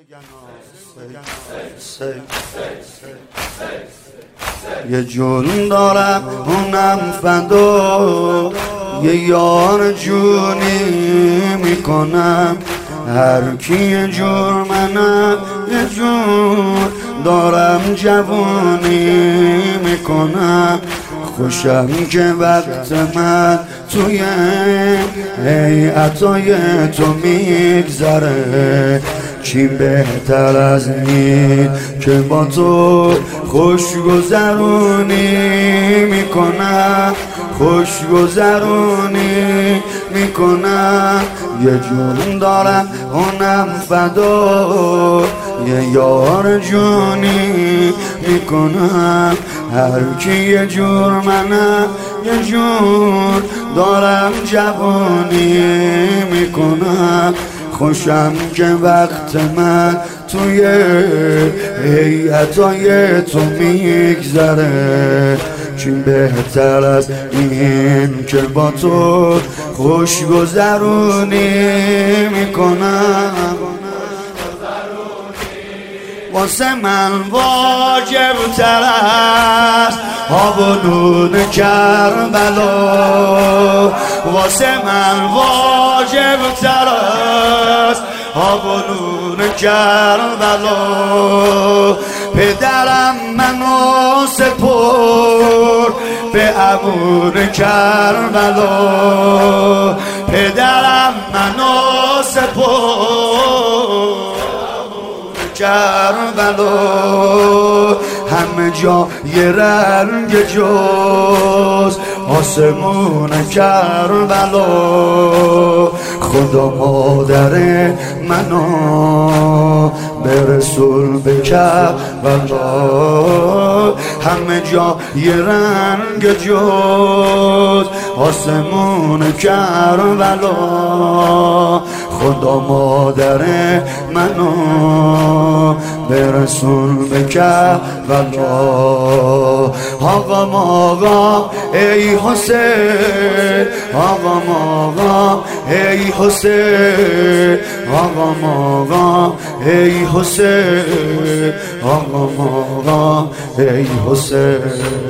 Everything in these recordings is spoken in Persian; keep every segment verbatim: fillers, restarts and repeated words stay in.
یه جون دارم اونم فدا، یه یار جونی میکنم. هر کی یه جور منم یه جور دارم جوونی میکنم. خوشم که وقت من توی هیئتای تو میگذره. چی بهتر از این که با تو خوشگذرونی میکنم، خوشگذرونی میکنم. یه جون دارم اونم فدا، یه یار جونی میکنم. هر کی یه جور منم یه جور دارم جوانی میکنم. خوشم که وقت من توی هیئتای تو میگذره. چی بهتر از این که با تو خوشگذرونی میکنم. واسه من واجب تر است آب و نون کربلا. واسه من واجب تر است آب و نون کربلا. پدرم منو سپرد به عمون کربلا. پدرم منو سپرد کربلا. همه جا یه رنگ جز آسمون کربلا. خدا مادر منو برسول به کربلا. همه جا یه رنگ جز آسمون کربلا. خدا مادر منو برسول به کربلا. آقا آقا ای حسین، آقا آقا ای حسین، آقا آقا ای حسین، آقا آقا ای حسین.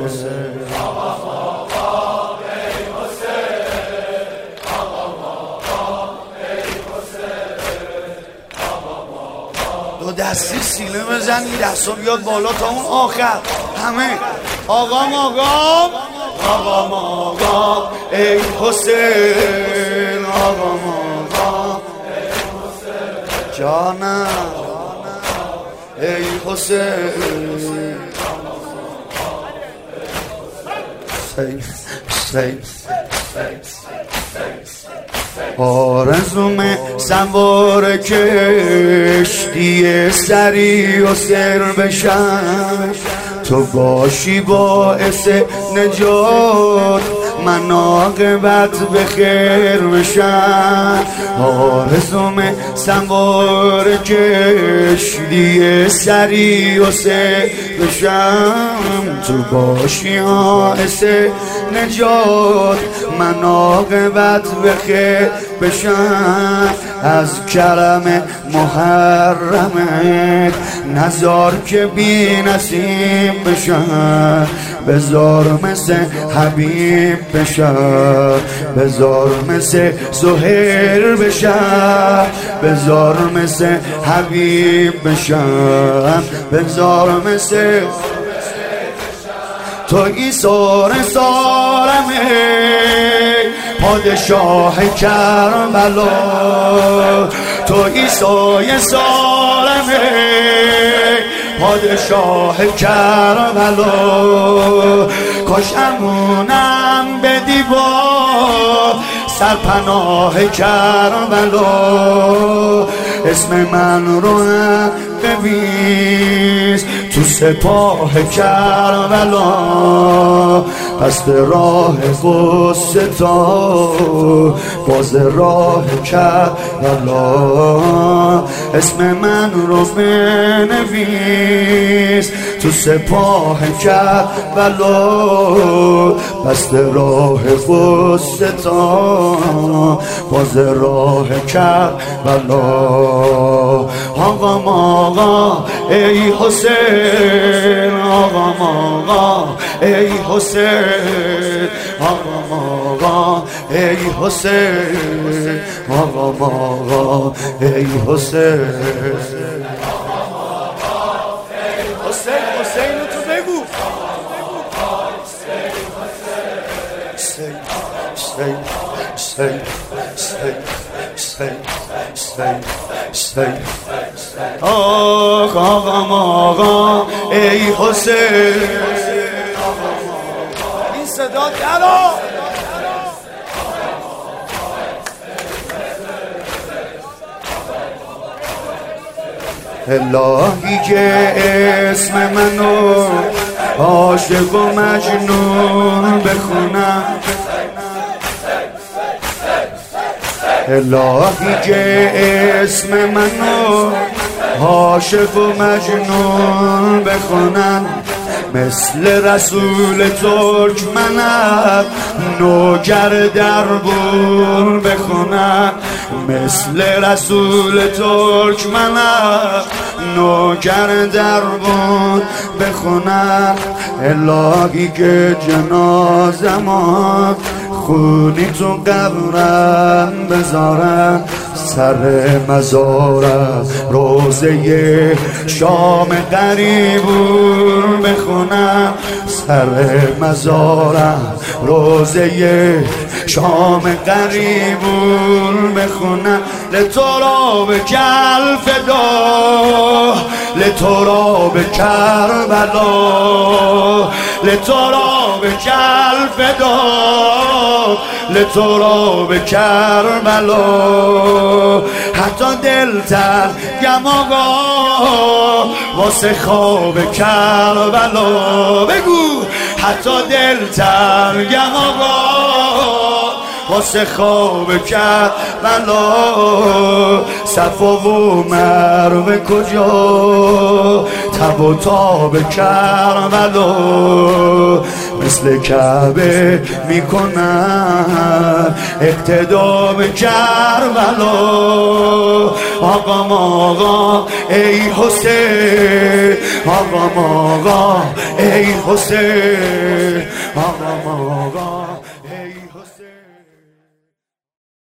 دو دستی سینه بزن، این دستا بیاد بالا تا اون آخر. همه آقام آقام آقام آقام ای حسین، آقام آقام ای حسین جانم ای حسین. آرزوم سوار کشتی سری و سر بشم، تو باشی باعث نجات من عاقبت به خیر بشم. آرزوم سوار کشتی سری و سر بشم، تو باشی باعث نجات من عاقبت به خیر بشم. از کرم محرمت نزار که بی نصیب بشم. بزار مثل حبیب بشم، بزار مثل سهیل بشم. بزار مثل حبیب بشم، بزار مثل تو ایثار سارمه پادشاه کربلا. تو ایثار سارمه پادشاه کربلا. کاش امونم بدی با سرپناه کربلا. اسم من رو هم بویز تو سپاه کربلا، پس راه قصه تا باز راه کربلا، اسم من رو بنویس تو سپاه کربلا، پس راه قصه تا باز راه کربلا. آقا آقا ای حسین، آقا آقا ای حسین، آقا آقا ای حسین، آقا آقا ای حسین. حسین حسین رو تو بگو. حسین حسین حسین حسین حسین حسین. آقا آقا ای حسین، این صدا درا الهی که اسم منو عاشق و مجنون بخونم، الهی که اسم منو عاشق و مجنون بخونن، مثل رسول ترکمنم نوگر دربون بخونن، مثل رسول ترکمنم نوگر دربون بخونن. الهی که جنازه‌م خونی تو قبرم بذارم، سر مزارم روزه شام قریبون بخونم، سر مزارم روزه شام قریبون بخونم. لتراب کل فدا، لتراب کربلا، لتراب کل فدا، لتراب کربلا. حتی دل تنگم آقا واسه خواب کربلا، بگو حتی دل تنگم آقا واسه خواب کربلا. صفا و مروه کجا، تب و تاب کربلا، مثل کعبه میکنن اقتدا به کربلا. آقا آقا ای حسین، آقا آقا ای حسین، آقا آقا